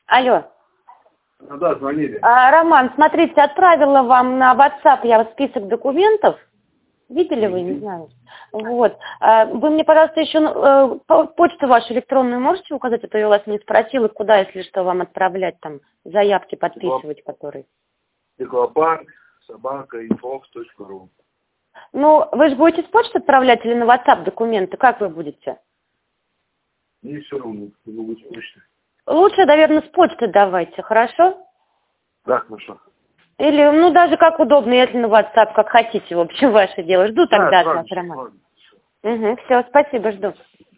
Алло. Ну да, звонили. Роман, смотрите, отправила вам на WhatsApp я список документов. Видели вы, не знаю. Вот. Вы мне, пожалуйста, еще почту вашу электронную можете указать, а то я вас не спросила, куда, если что, вам отправлять там заявки, подписывать, которые. Теклобанк@infox.ru. Ну, вы же будете с почты отправлять или на WhatsApp документы? Как вы будете? Не все равно, не будет почты. Лучше, наверное, с почты давайте, хорошо? Да, хорошо. Или, ну, даже как удобно, если на WhatsApp, как хотите, в общем, ваше дело. Жду тогда от вас, Роман. Угу, все, спасибо, жду.